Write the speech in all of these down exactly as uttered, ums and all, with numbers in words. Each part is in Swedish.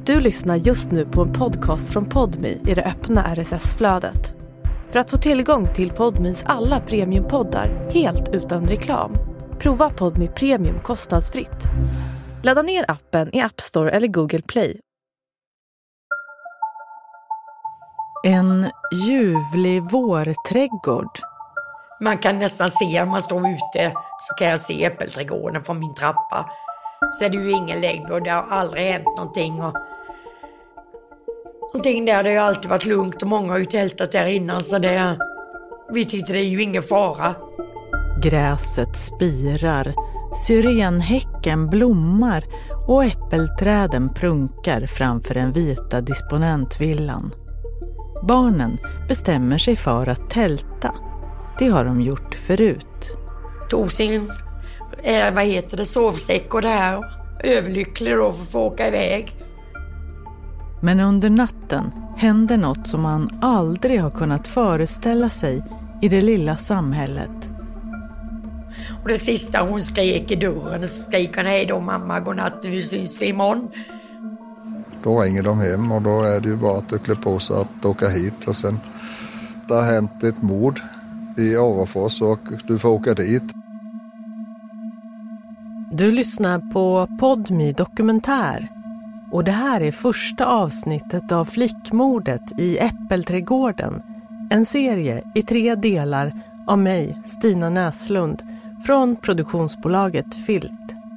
Du lyssnar just nu på en podcast från Podmi i det öppna R S S-flödet. För att få tillgång till Podmis alla premiumpoddar helt utan reklam, prova Podmi Premium kostnadsfritt. Ladda ner appen i App Store eller Google Play. En ljuvlig vårträdgård. Man kan nästan se om man står ute, så kan jag se äppelträdgården från min trappa. Så är det ju ingen längd och det har aldrig hänt någonting. Och någonting där, det har ju alltid varit lugnt och många har ju tältat där innan, så det, vi tyckte det är ju ingen fara. Gräset spirar, syrenhäcken blommar och äppelträden prunkar framför den vita disponentvillan. Barnen bestämmer sig för att tälta. Det har de gjort förut. Tog sin, eh, vad heter det, sovsäck och det här. Överlycklig då för att få åka iväg. Men under natten händer något som man aldrig har kunnat föreställa sig i det lilla samhället. Och det sista hon skrek i dörren, så skrek hon: hej då mamma, godnatt, nu syns vi imorgon. Då ringer de hem och då är det ju bara att klä på sig att åka hit. Och sen, det har hänt ett mord i Orrefors och du får åka dit. Du lyssnar på Podmi Dokumentär. Och det här är första avsnittet av Flickmordet i Äppelträdgården. En serie i tre delar av mig, Stina Näslund, från produktionsbolaget Filt.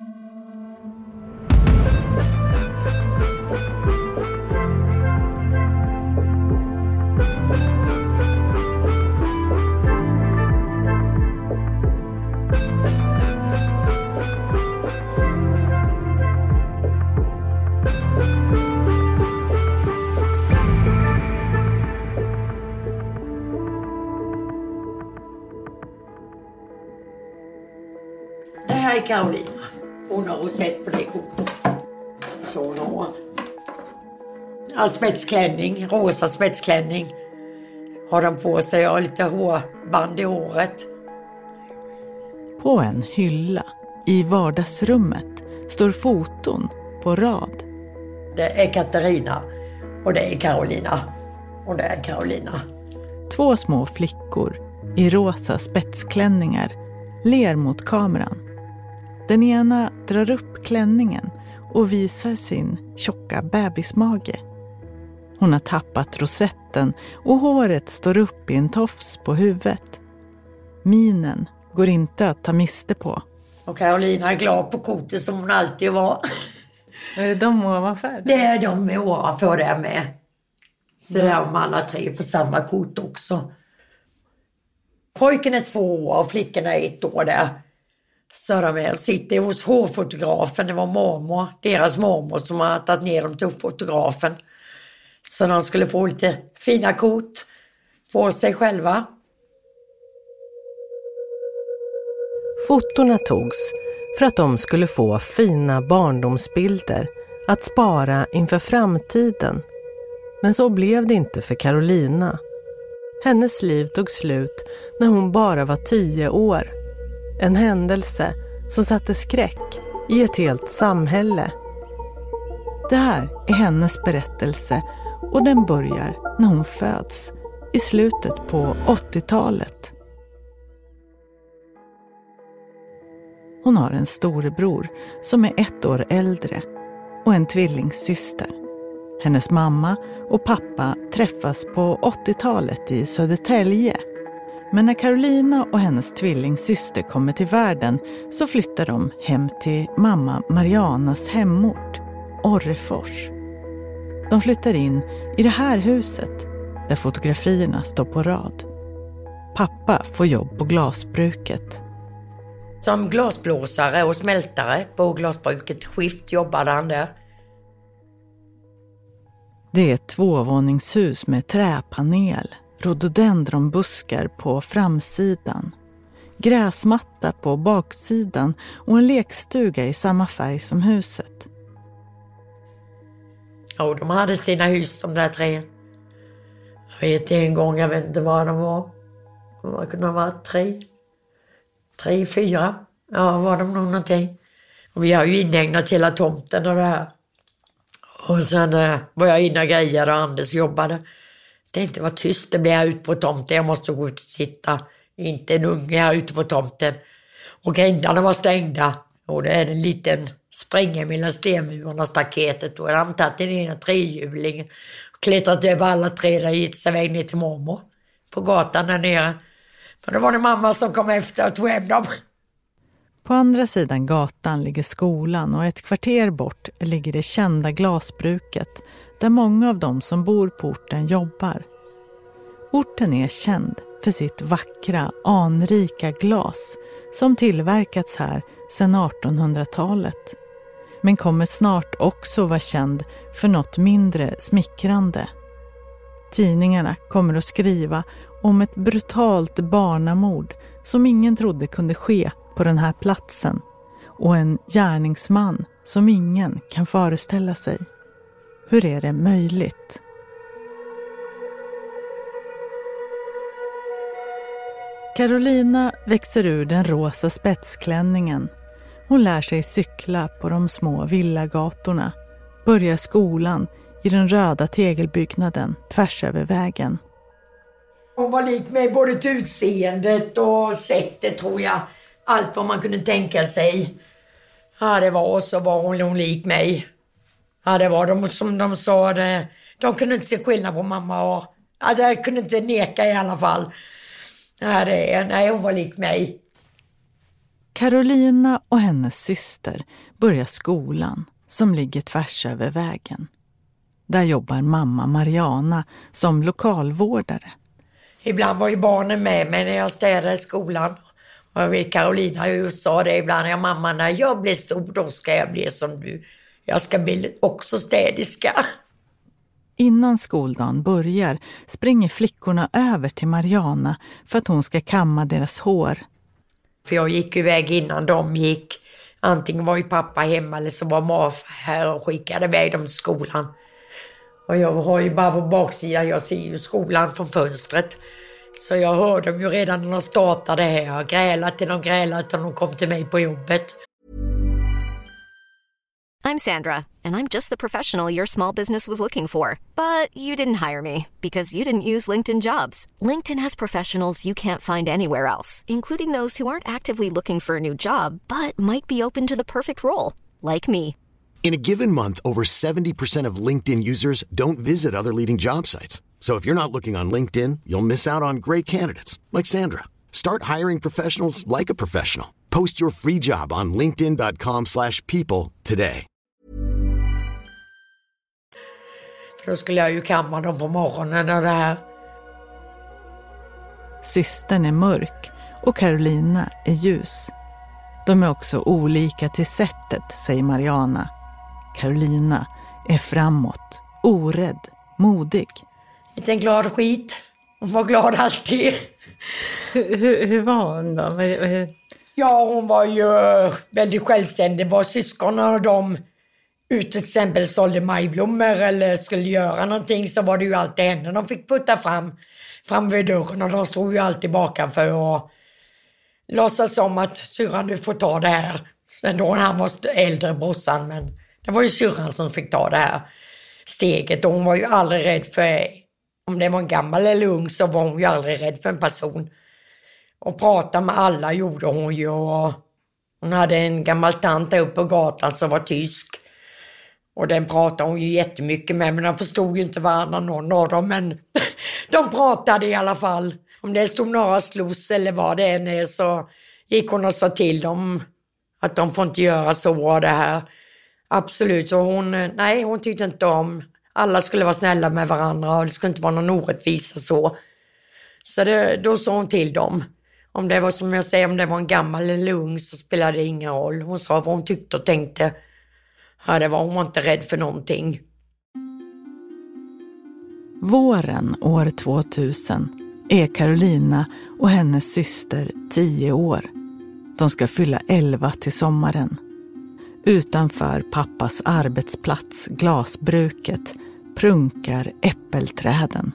Det här är Karolina. Hon har sett på det kortet. Så hon har. All spetsklänning, rosa spetsklänning. Har de på sig och lite hårband i håret. På en hylla i vardagsrummet står foton på rad. Det är Katarina och det är Karolina och det är Karolina. Två små flickor i rosa spetsklänningar ler mot kameran. Den ena drar upp klänningen och visar sin tjocka bebismage. Hon har tappat rosetten och håret står upp i en tofs på huvudet. Minen går inte att ta miste på. Och Karolina är glad på kortet som hon alltid var. Är det de ovanför? Det är de ovanför där med. Så det är de alla tre på samma kort också. Pojken är två år och flickorna är ett år där. Så de är, sitter hos hårfotografen, det var mormor, deras mormor som har tagit ner dem till fotografen. Så de skulle få lite fina kort på sig själva. Fotorna togs för att de skulle få fina barndomsbilder att spara inför framtiden. Men så blev det inte för Karolina. Hennes liv tog slut när hon bara var tio år. En händelse som satte skräck i ett helt samhälle. Det här är hennes berättelse och den börjar när hon föds i slutet på åttiotalet. Hon har en storebror som är ett år äldre och en tvillingsyster. Hennes mamma och pappa träffas på åttiotalet i Södertälje. Men när Karolina och hennes tvillingsyster kommer till världen så flyttar de hem till mamma Marianas hemort, Orrefors. De flyttar in i det här huset där fotografierna står på rad. Pappa får jobb på glasbruket. Som glasblåsare och smältare på glasbruket Skift jobbade han där. Det är ett tvåvåningshus med träpanel, rhododendronbuskar på framsidan, gräsmatta på baksidan och en lekstuga i samma färg som huset. Ja, de hade sina hus, de där tre. Jag vet en gång, jag vet inte vad de var. De kunde vara tre, tre, fyra. Ja, var de nog någonting. Och vi har ju inägnat hela tomten och det här. Och sen eh, var jag inne och grejade och Anders jobbade. Det inte var tyst, det blev jag ut på tomten. Jag måste gå ut och sitta. Inte en unge här ute på tomten. Och grindarna var stängda. Och det är en liten springa mellan stenmurarna och staketet. Och jag hade tagit den ena trehjulingen. Och klättrat över alla tre där gick sig väg ner till mormor. På gatan där nere. Men då var det mamma som kom efter och tog hem dem. På andra sidan gatan ligger skolan och ett kvarter bort ligger det kända glasbruket där många av dem som bor på orten jobbar. Orten är känd för sitt vackra, anrika glas som tillverkats här sedan artonhundratalet. Men kommer snart också vara känd för något mindre smickrande. Tidningarna kommer att skriva om ett brutalt barnamord som ingen trodde kunde ske på den här platsen och en gärningsman som ingen kan föreställa sig. Hur är det möjligt? Carolina växer ur den rosa spetsklänningen. Hon lär sig cykla på de små villagatorna, börjar skolan i den röda tegelbyggnaden tvärs över vägen. Hon var lik mig både till utseendet och sättet, tror jag. Allt vad man kunde tänka sig. Ja, det var, så var hon, hon lik mig. Ja, det var de som de sa. Det, de kunde inte se skillnad på mamma. Och, ja, jag kunde inte neka i alla fall. Ja, det, nej, hon var lik mig. Carolina och hennes syster börjar skolan som ligger tvärs över vägen. Där jobbar mamma Mariana som lokalvårdare. Ibland var ju barnen med mig när jag städade skolan. Och jag vet, Carolina just sa det ibland. Ja, mamma, när jag blir stor då ska jag bli som du. Jag ska bli också städiska. Innan skoldagen börjar springer flickorna över till Mariana för att hon ska kamma deras hår. För jag gick iväg innan de gick. Antingen var ju pappa hemma eller så var Marf här och skickade iväg dem till skolan. Och jag har ju bara på baksidan, jag ser ju skolan från fönstret. Så jag hörde dem ju redan när de startade här. Jag grälade till de grälade till de kom till mig på jobbet. I'm Sandra, and I'm just the professional your small business was looking for. But you didn't hire me because you didn't use LinkedIn Jobs. LinkedIn has professionals you can't find anywhere else, including those who aren't actively looking for a new job, but might be open to the perfect role, like me. In a given month, over seventy percent of LinkedIn users don't visit other leading job sites. So if you're not looking on LinkedIn, you'll miss out on great candidates like Sandra. Start hiring professionals like a professional. Post your free job on linkedin dot com slash people today. För då skulle jag ju kamma dem på morgonen och det här. Systern är mörk och Carolina är ljus. De är också olika till sättet, säger Mariana. Carolina är framåt, orädd, modig. Inte en glad skit. Hon var glad alltid. Hur, hur, hur var hon då? Hur... Ja, hon var ju väldigt självständig. Var syskonen och de ut till exempel sålde majblommor eller skulle göra någonting så var det ju alltid henne. De fick putta fram, fram vid dörren och de stod ju alltid bakanför och låtsas som att syrran, du får ta det här. Sen då när han var äldre, brorsan, men det var ju syrran som fick ta det här steget och hon var ju aldrig rädd för, om det var en gammal eller ung så var hon ju aldrig rädd för en person. Och prata med alla gjorde hon ju och hon hade en gammal tant där uppe på gatan som var tysk. Och den pratade hon ju jättemycket med, men de förstod ju inte varandra någon av dem, men de pratade i alla fall. Om det stod några slåss eller vad det än är så gick hon och sa till dem att de får inte göra så av det här. Absolut, så hon, nej, hon tyckte inte om, alla skulle vara snälla med varandra och det skulle inte vara någon orättvisa så. Så det, då sa hon till dem. Om det var som jag säger, om det var en gammal eller ung så spelade det ingen roll. Hon sa vad hon tyckte och tänkte. Ja, det var, hon var inte rädd för någonting. Våren år tvåtusen är Carolina och hennes syster tio år. De ska fylla elva till sommaren. Utanför pappas arbetsplats, glasbruket, prunkar äppelträden.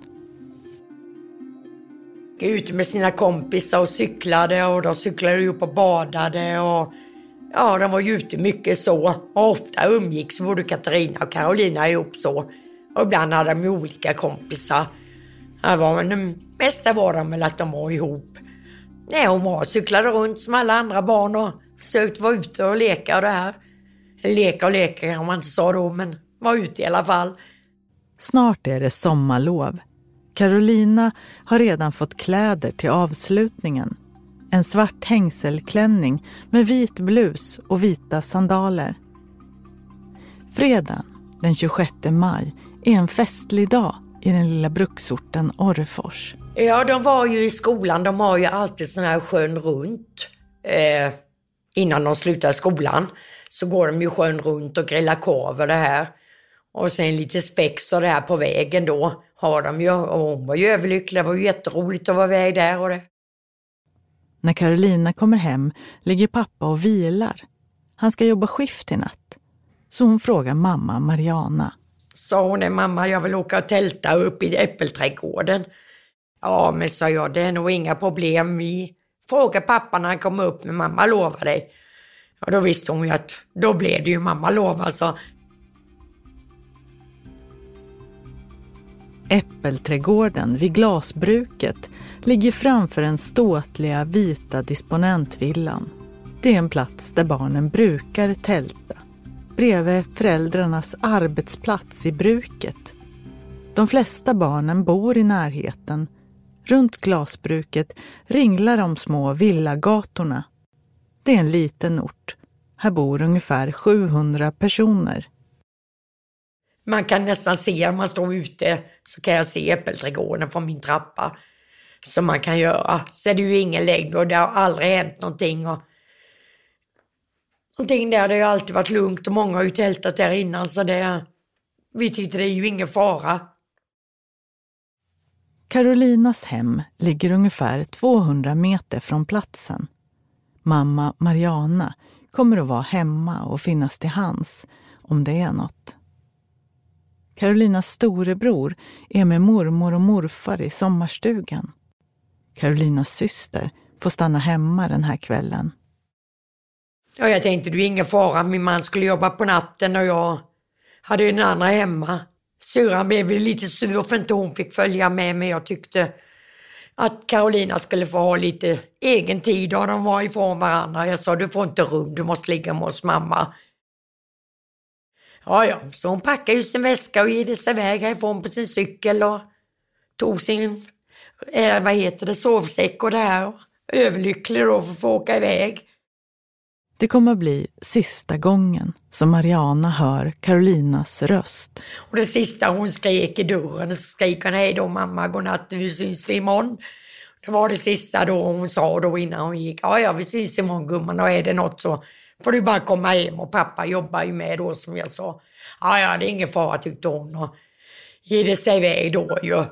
Ute med sina kompisar och cyklade och de cyklade upp och badade och Ja, de var ju ute mycket så. Och ofta umgicks både Katarina och Carolina ihop så. Och ibland hade de olika kompisar. Det var, men det mesta var de väl att de var ihop. Nej, hon var cyklade runt som alla andra barn och försökte vara ute och leka och det här. Leka och leka kan man inte säga då, men var ute i alla fall. Snart är det sommarlov. Carolina har redan fått kläder till avslutningen. En svart hängselklänning med vit blus och vita sandaler. Fredagen den tjugosjätte maj är en festlig dag i den lilla bruksorten Orrefors. Ja, de var ju i skolan. De har ju alltid sån här sjön runt. Eh, innan de slutar skolan så går de ju sjön runt och grillar korv och det här. Och sen lite spex och det här på vägen då har de ju. Och hon var ju överlycklig. Det var ju jätteroligt att vara iväg där och det. När Carolina kommer hem ligger pappa och vilar. Han ska jobba skift i natt. Så hon frågar mamma Mariana. Sa hon, mamma, jag vill åka och tälta upp i äppelträdgården. Ja, men sa jag, det är nog inga problem. Vi frågar pappa när han kommer upp, men mamma lovar dig. Och då visste hon ju att då blev det ju mamma lovar, så. Äppelträdgården vid glasbruket ligger framför den ståtliga vita disponentvillan. Det är en plats där barnen brukar tälta. Bredvid föräldrarnas arbetsplats i bruket. De flesta barnen bor i närheten. Runt glasbruket ringlar de små villagatorna. Det är en liten ort. Här bor ungefär sjuhundra personer. Man kan nästan se, om man står ute så kan jag se äppelträdgården från min trappa. Som man kan göra. Så är det ju ingen längd och det har aldrig hänt någonting. Och någonting där, det har ju alltid varit lugnt och många har ju tältat där innan, så det, vi tyckte det är ju ingen fara. Carolinas hem ligger ungefär tvåhundra meter från platsen. Mamma Mariana kommer att vara hemma och finnas till hands om det är något. Carolinas storebror är med mormor och morfar i sommarstugan. Carolinas syster får stanna hemma den här kvällen. Ja, jag tänkte det är ingen fara. Min man skulle jobba på natten och jag hade den andra hemma. Syran blev lite sur för inte hon fick följa med, men jag tyckte att Carolina skulle få ha lite egen tid och de var ifrån varandra. Jag sa, du får inte rum, du måste ligga med oss mamma. Ja, ja, så hon packade ju sin väska och gick sig iväg härifrån på sin cykel och tog sin, eh, vad heter det, sovsäck och det här. Och överlycklig då för att få åka iväg. Det kommer bli sista gången som Mariana hör Carolinas röst. Och det sista hon skrek i dörren, så skrek hon, hej då mamma, godnatt, vi syns vi imorgon. Det var det sista då hon sa då innan hon gick, ja ja vi syns imorgon gumman, och är det något så får du bara komma hem, och pappa jobbar ju med då som jag sa. Ja ja, det är ingen fara tyckte hon, och ge det sig iväg då ju.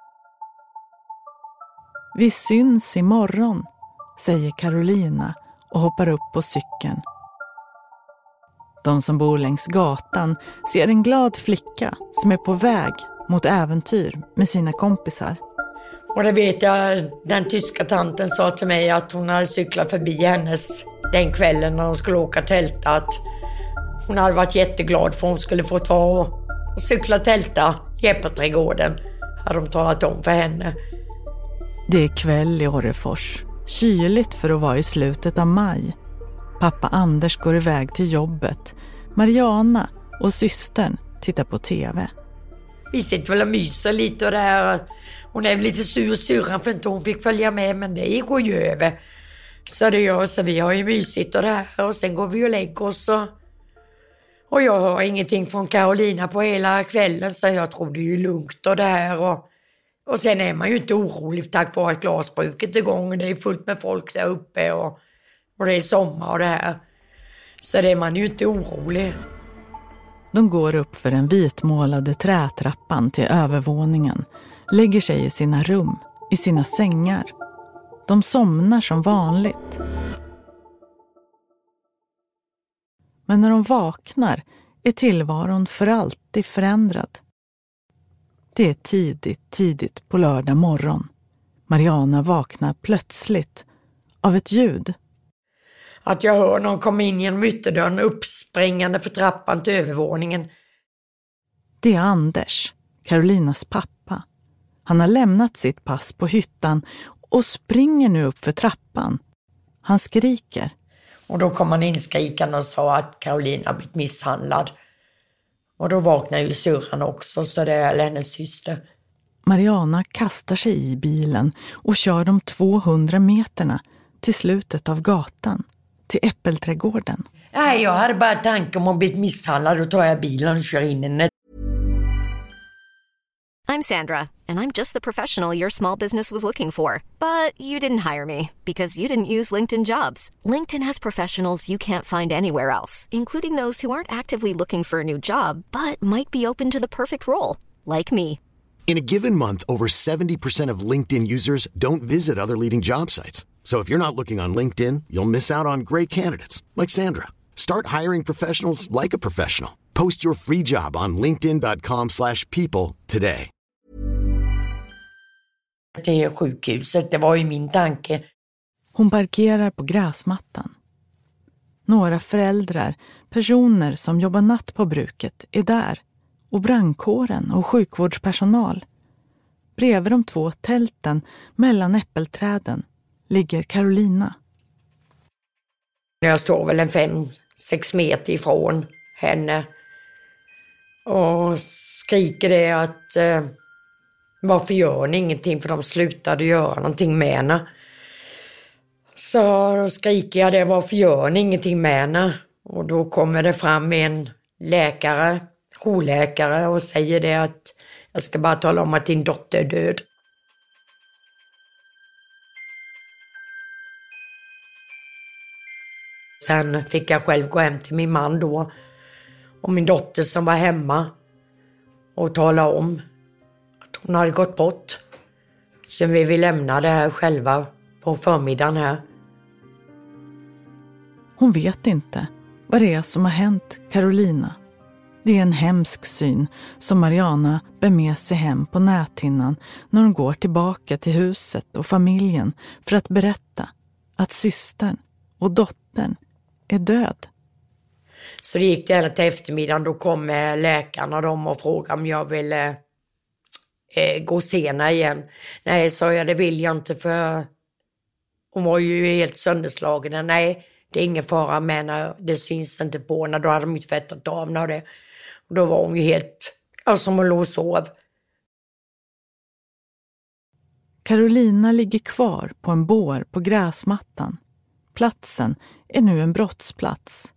Vi syns imorgon, säger Carolina och hoppar upp på cykeln. De som bor längs gatan ser en glad flicka som är på väg mot äventyr med sina kompisar. Och det vet jag, den tyska tanten sa till mig att hon hade cyklat förbi hennes den kvällen när de skulle åka tälta. Att hon hade varit jätteglad för hon skulle få ta och cykla tälta i äppelträdgården. Hade de talat om för henne. Det är kväll i Orrefors. Kyligt för att vara i slutet av maj. Pappa Anders går iväg till jobbet. Mariana och systern tittar på tv. Vi sitter väl och myser lite och det här. Hon är väl lite sur syrran för inte hon fick följa med, men det går ju över. Så det gör så vi har ju mysigt och det här, och sen går vi och lägger oss. Och, och jag har ingenting från Carolina på hela kvällen, så jag tror det är ju lugnt och det här. Och, och sen är man ju inte orolig tack vare att glasbruket är igång. Det är fullt med folk där uppe och, och det är sommar och det här. Så det är man ju inte orolig. De går upp för den vitmålade trätrappan till övervåningen, lägger sig i sina rum, i sina sängar. De somnar som vanligt. Men när de vaknar är tillvaron för alltid förändrad. Det är tidigt, tidigt på lördag morgon. Mariana vaknar plötsligt av ett ljud. att jag hör någon komma in genom ytterdörren uppspringande för trappan till övervåningen. Det är Anders, Carolinas pappa. Han har lämnat sitt pass på hyttan och springer nu upp för trappan. Han skriker. Och då kom han inskrikande och sa att Carolina blivit misshandlad. Och då vaknar ju syrran också, så det är hennes syster. Mariana kastar sig i bilen och kör de tvåhundra meterna till slutet av gatan, till äppelträdgården. Nej, jag hade bara tanken om att bli misshandlad, och tar jag bilen och kör in i den. I'm Sandra, and I'm just the professional your small business was looking for. But you didn't hire me because you didn't use LinkedIn Jobs. LinkedIn has professionals you can't find anywhere else, including those who aren't actively looking for a new job, but might be open to the perfect role, like me. In a given month, over seventy percent of LinkedIn users don't visit other leading job sites. So if you're not looking on LinkedIn, you'll miss out on great candidates like Sandra. Start hiring professionals like a professional. Post your free job on linkedin dot com slash people today. Till sjukhuset, det var ju min tanke. Hon parkerar på gräsmattan. Några föräldrar, personer som jobbar natt på bruket, är där. Och brandkåren och sjukvårdspersonal. Bredvid de två tälten mellan äppelträden ligger Carolina. Jag står väl en fem, sex meter ifrån henne och skriker det att eh, varför gör ni ingenting, för de slutade göra någonting med henne. Så då skriker jag det, varför gör ni ingenting med henne? Och då kommer det fram en läkare, jourläkare, och säger det att jag ska bara tala om att din dotter är död. Sen fick jag själv gå hem till min man då och min dotter som var hemma och tala om att hon hade gått bort. Sen vi vill lämna det här själva på förmiddagen här. Hon vet inte vad det är som har hänt Carolina. Det är en hemsk syn som Mariana bär med sig hem på näthinnan när hon går tillbaka till huset och familjen för att berätta att systern och dottern är död. Så det gick det till eftermiddagen, då kom läkarna de och frågade om jag ville eh, gå sena igen. Nej, sa jag, det vill jag inte, för hon var ju helt sönderslagen. Nej, det är ingen fara med henne, det syns inte på henne. Då hade de inte tvättat av henne och det. Och då var hon ju helt, ja, som hon låg och sov. Carolina ligger kvar på en bår på gräsmattan. Platsen är nu en brottsplats.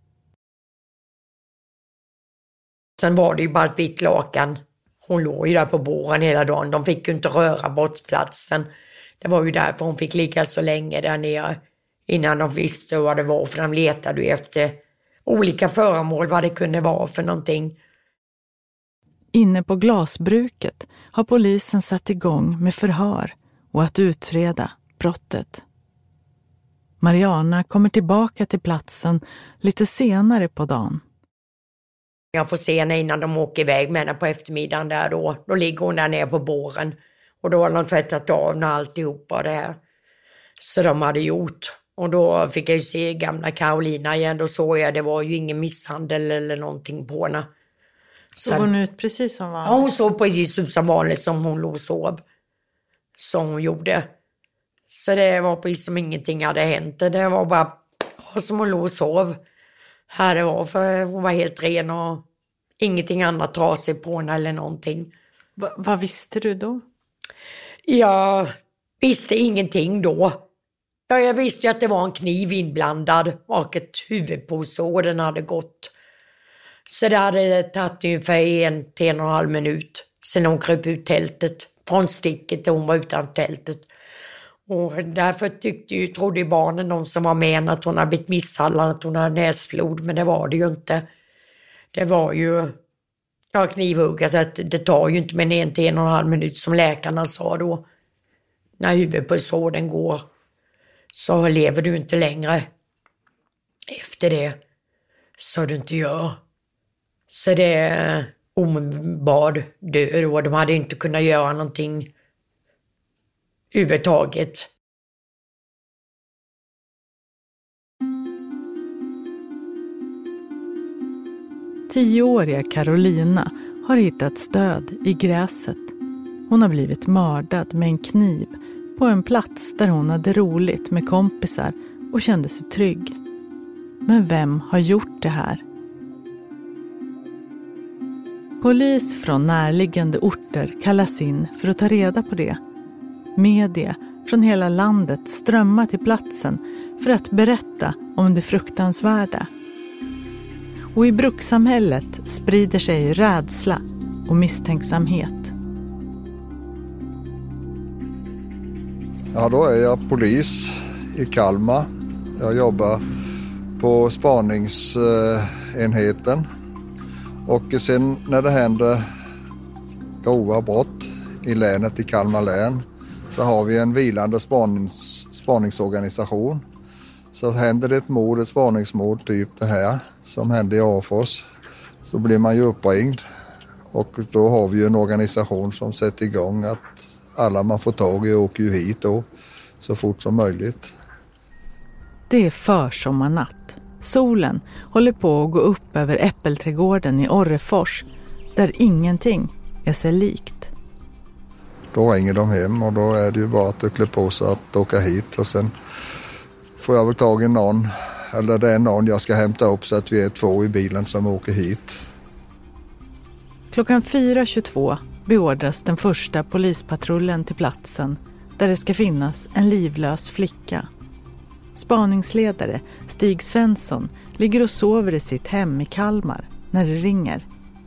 Sen var det ju bara ett vitt lakan. Hon låg ju där på båren hela dagen. De fick ju inte röra brottsplatsen. Det var ju därför hon fick ligga så länge där nere. Innan de visste vad det var. För de letade ju efter olika föremål, vad det kunde vara för någonting. Inne på glasbruket har polisen satt igång med förhör och att utreda brottet. Mariana kommer tillbaka till platsen lite senare på dagen. Jag får se henne innan de åker iväg med henne på eftermiddagen där då. Då ligger hon där nere på båren. Och då har de tvättat av henne alltihopa det här. Så de hade gjort. Och då fick jag ju se gamla Carolina igen. Då såg jag, det var ju ingen misshandel eller någonting på henne. Såg hon ut precis som vanligt? Ja, hon såg precis ut som vanligt som hon låg och sov. Som hon gjorde. Så det var precis som ingenting hade hänt. Det var bara som hon låg och sov. Här det var, för hon var helt ren och ingenting annat trasigt på henne eller någonting. Va, vad visste du då? Jag visste ingenting då. Ja, jag visste ju att det var en kniv inblandad och ett huvudpåsår den hade gått. Så det hade tagit ungefär en till en och en halv minut sen hon kröp ut tältet. Från sticket och hon var utanför tältet. Och därför tyckte ju, trodde barnen, de som var med, att hon hade blivit misshandlad, att hon hade näsflod. Men det var det ju inte. Det var ju, ja, knivhuggat, att det tar ju inte med en till en och en halv minut som läkarna sa då. När huvudpulsådern går så lever du inte längre efter det. Så du inte gör. Så det är omedelbart död och de hade inte kunnat göra någonting överhuvudtaget. Tioåriga Carolina har hittat stöd i gräset. Hon har blivit mördad med en kniv på en plats där hon hade roligt med kompisar och kände sig trygg. Men vem har gjort det här? Polis från närliggande orter kallas in för att ta reda på det. Media från hela landet strömmar till platsen för att berätta om det fruktansvärda. Och i brukssamhället sprider sig rädsla och misstänksamhet. Ja, då är jag polis i Kalmar. Jag jobbar på spaningsenheten. Och sen när det händer grova brott i länet, i Kalmar län, så har vi en vilande spanings, spaningsorganisation. Så händer det ett mord, ett spaningsmord, typ det här som hände i Orrefors, så blir man ju uppringd. Och då har vi ju en organisation som sätter igång att alla man får tag i åker ju hit då så fort som möjligt. Det är försommarnatt. Solen håller på att gå upp över äppelträdgården i Orrefors, där ingenting är sig likt. Då ringer de hem och då är det ju bara att klä på sig att åka hit, och sen får jag väl tag i någon, eller det är någon jag ska hämta upp så att vi är två i bilen som åker hit. Klockan fyra tjugotvå beordras den första polispatrullen till platsen där det ska finnas en livlös flicka. Spaningsledare Stig Svensson ligger och sover i sitt hem i Kalmar när det ringer.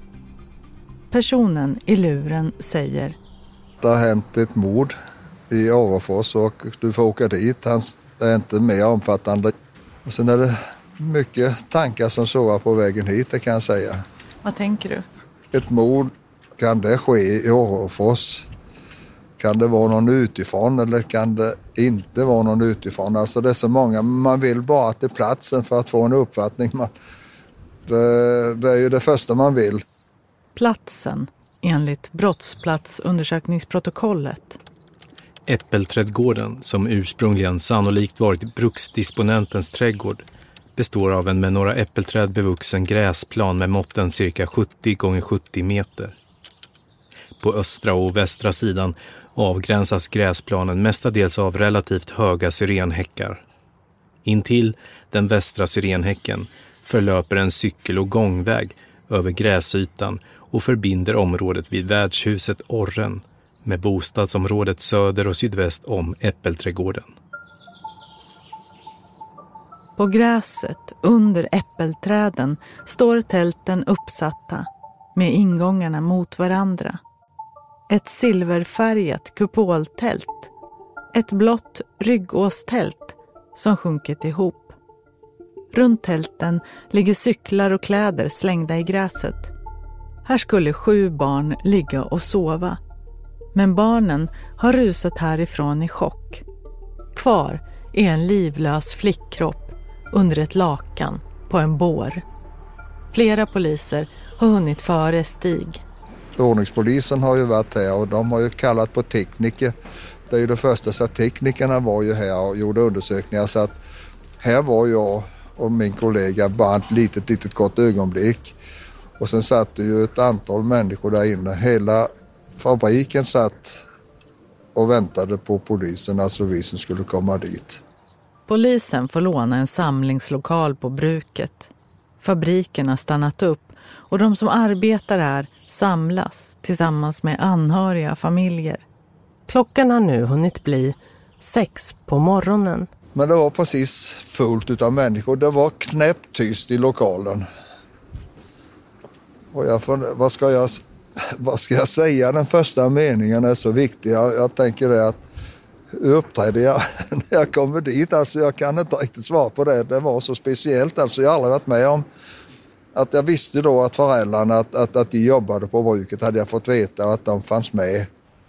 Personen i luren säger: Det har hänt ett mord i Orrefors och du får åka dit. Han är inte mer omfattande. Och sen är det mycket tankar som sover på vägen hit, det kan jag säga. Vad tänker du? Ett mord, kan det ske i Orrefors? Kan det vara någon utifrån eller kan det inte vara någon utifrån? Alltså det är så många, man vill bara till platsen för att få en uppfattning. Man, det, det är ju det första man vill. Platsen, enligt brottsplatsundersökningsprotokollet. Äppelträdgården, som ursprungligen sannolikt varit bruksdisponentens trädgård, består av en med några äppelträd bevuxen gräsplan med måtten cirka sjuttio gånger sjuttio meter. På östra och västra sidan avgränsas gräsplanen mestadels av relativt höga syrenhäckar. Intill den västra syrenhäcken förlöper en cykel- och gångväg över gräsytan och förbinder området vid värdshuset Orren med bostadsområdet söder och sydväst om Äppelträdgården. På gräset under äppelträden står tälten uppsatta med ingångarna mot varandra. Ett silverfärgat kupoltält, ett blått ryggåstält som sjunkit ihop. Runt tälten ligger cyklar och kläder slängda i gräset. Här skulle sju barn ligga och sova. Men barnen har rusat härifrån i chock. Kvar är en livlös flickkropp under ett lakan på en bår. Flera poliser har hunnit före Stig. Ordningspolisen har ju varit här och de har ju kallat på tekniker. Det är ju det första, så att teknikerna var ju här och gjorde undersökningar, så att här var jag och min kollega bara ett litet, litet kort ögonblick. Och sen satt det ju ett antal människor där inne. Hela fabriken satt och väntade på polisen, alltså vi som skulle komma dit. Polisen får låna en samlingslokal på bruket. Fabriken har stannat upp och de som arbetar här samlas tillsammans med anhöriga familjer. Klockan har nu hunnit bli sex på morgonen. Men det var precis fullt utav människor. Det var knäpptyst i lokalen. Och jag funderar, vad ska jag, vad ska jag säga? Den första meningen är så viktig. Jag, jag tänker det att hur uppträdde jag när jag kommer dit? Alltså jag kan inte riktigt svara på det. Det var så speciellt. Alltså jag har aldrig varit med om att jag visste då att föräldrarna, att, att, att de jobbade på bruket, hade jag fått veta att de fanns med.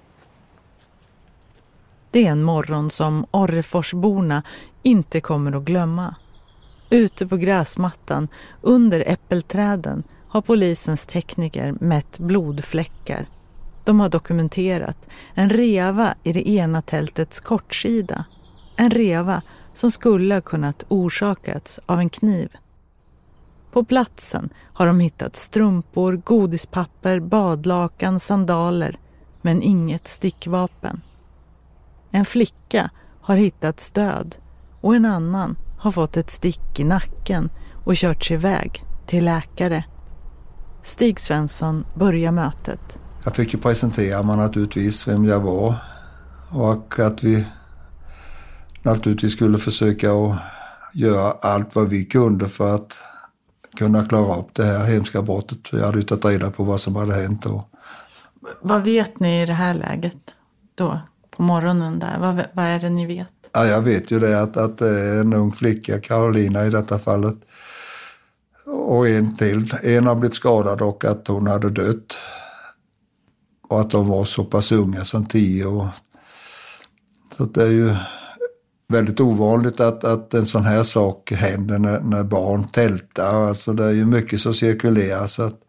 Det är en morgon som Orreforsborna inte kommer att glömma. Ute på gräsmattan under äppelträden har polisens tekniker mätt blodfläckar. De har dokumenterat en reva i det ena tältets kortsida. En reva som skulle ha kunnat orsakats av en kniv. På platsen har de hittat strumpor, godispapper, badlakan, sandaler, men inget stickvapen. En flicka har hittats död och en annan har fått ett stick i nacken och kört sig iväg till läkare. Stig Svensson börjar mötet. Jag fick ju presentera man naturligtvis vem jag var och att vi naturligtvis skulle försöka att göra allt vad vi kunde för att kunna klara upp det här hemska brottet. Jag hade ju tagit reda på vad som hade hänt. Och... Vad vet ni i det här läget då, på morgonen där? Vad, vad är det ni vet? Ja, jag vet ju det att, att det är en ung flicka, Carolina i detta fallet. Och en till. En har blivit skadad och att hon hade dött. Och att de var så pass unga som tio år. Så det är ju väldigt ovanligt att, att en sån här sak händer när, när barn tältar. Alltså det är ju mycket som cirkulerar. Så att,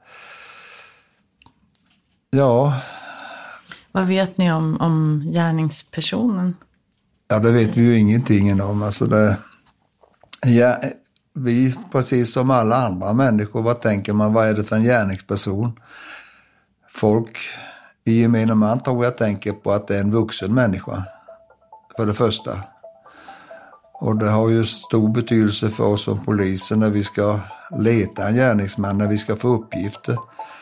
ja. Vad vet ni om, om gärningspersonen? Ja, det vet vi ju ingenting om. Alltså det, ja, vi, precis som alla andra människor, vad tänker man? Vad är det för en gärningsperson? Folk i gemene man tror jag tänker på att det är en vuxen människa. För det första. Och det har ju stor betydelse för oss som polisen när vi ska leta en gärningsman, när vi ska få uppgifter.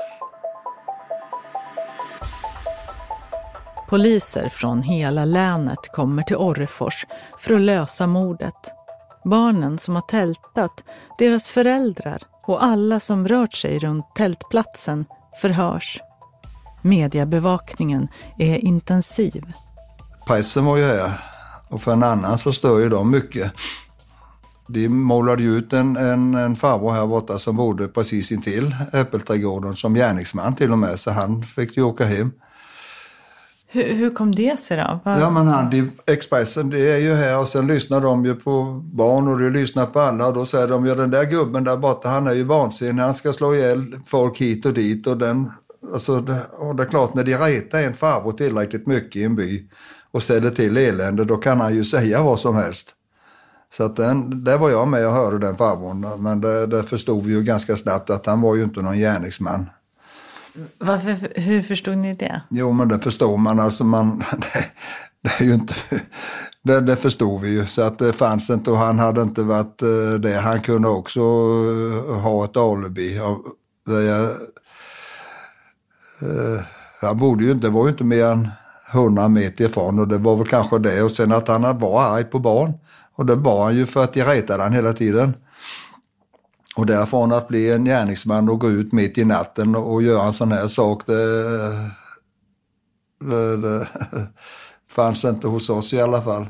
Poliser från hela länet kommer till Orrefors för att lösa mordet. Barnen som har tältat, deras föräldrar och alla som rört sig runt tältplatsen förhörs. Mediebevakningen är intensiv. Pressen var ju här och för en annan så stör ju de mycket. De målade ju ut en, en, en farbror här borta som bodde precis intill Äppelträdgården som gärningsman till och med, så han fick ju åka hem. Hur, hur kom det sig då? Var... Ja, men han, de, Expressen, det är ju här och sen lyssnar de ju på barn och de lyssnar på alla och då säger de ju den där gubben där borta, han är ju vansinnig, han ska slå ihjäl folk hit och dit och den, alltså det, och det är klart när de retar en farbror tillräckligt mycket i en by och ställer till elände, då kan han ju säga vad som helst. Så att den, där var jag med och hörde den farbrorn, men det, det förstod vi ju ganska snabbt att han var ju inte någon gärningsman. Varför, hur förstod ni det? Jo, men det förstår man. Alltså man det, det är ju inte... Det, det förstod vi ju. Så att det fanns inte och han hade inte varit det. Han kunde också ha ett alibi. Det, jag, han borde ju inte... Det var ju inte mer än hundra meter ifrån och det var väl kanske det. Och sen att han var arg på barn. Och det var han ju för att jag retade han hela tiden. Och därifrån att bli en gärningsman och gå ut mitt i natten och göra en sån här sak, det, det, det fanns inte hos oss i alla fall.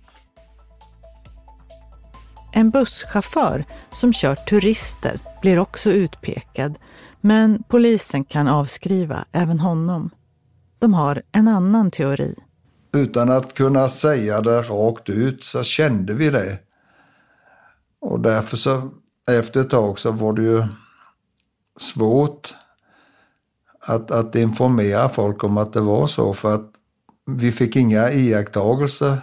En busschaufför som kör turister blir också utpekad, men polisen kan avskriva även honom. De har en annan teori. Utan att kunna säga det rakt ut så kände vi det. Och därför så... Efter ett tag så var det ju svårt att, att informera folk om att det var så, för att vi fick inga iakttagelser.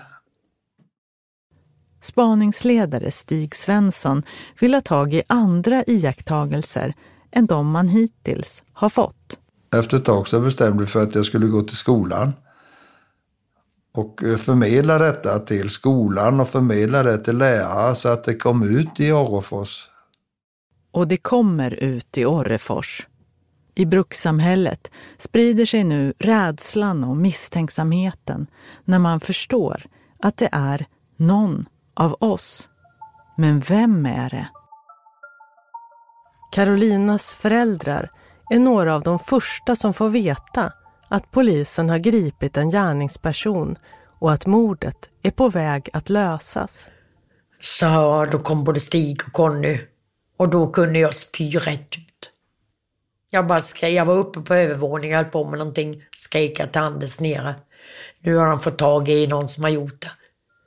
Spaningsledare Stig Svensson vill ha tag i andra iakttagelser än de man hittills har fått. Efter ett tag så bestämde vi för att jag skulle gå till skolan och förmedla detta till skolan och förmedla det till lärare så att det kom ut i Orrefors. Och det kommer ut i Orrefors. I brukssamhället sprider sig nu rädslan och misstänksamheten när man förstår att det är någon av oss. Men vem är det? Carolinas föräldrar är några av de första som får veta att polisen har gripit en gärningsperson och att mordet är på väg att lösas. Så då kom både Stig och Conny och då kunde jag spy rätt ut. Jag bara skrek, jag var uppe på övervåningen, höll på med någonting, skrek att Anders nere. Nu har de fått tag i någon som har gjort det.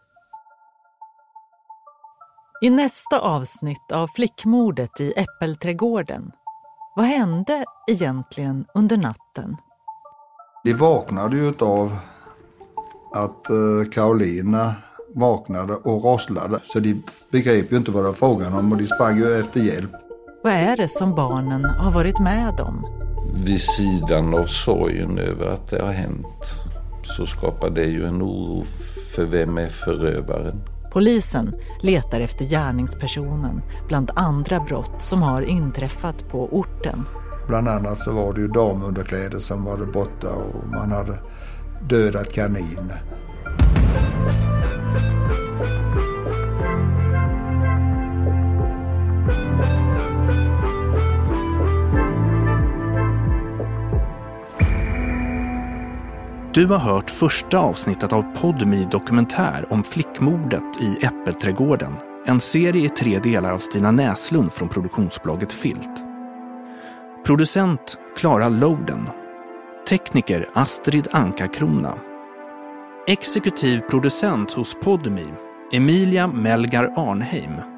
I nästa avsnitt av flickmordet i Äppelträdgården, vad hände egentligen under natten? De vaknade ju av att Carolina vaknade och rosslade. Så de begrep ju inte vad det var frågan om och de sprang ju efter hjälp. Vad är det som barnen har varit med om? Vid sidan av sorgen över att det har hänt så skapar det ju en oro för vem är förövaren. Polisen letar efter gärningspersonen bland andra brott som har inträffat på orten. Bland annat så var det ju damunderkläder som var borta och man hade dödat kanin. Du har hört första avsnittet av Podmi dokumentär om flickmordet i Äppelträdgården. En serie i tre delar av Stina Näslund från produktionsbolaget Filt. Producent Clara Loden. Tekniker Astrid Anka-Krona. Exekutiv producent hos Podmi Emilia Melgar Arnheim.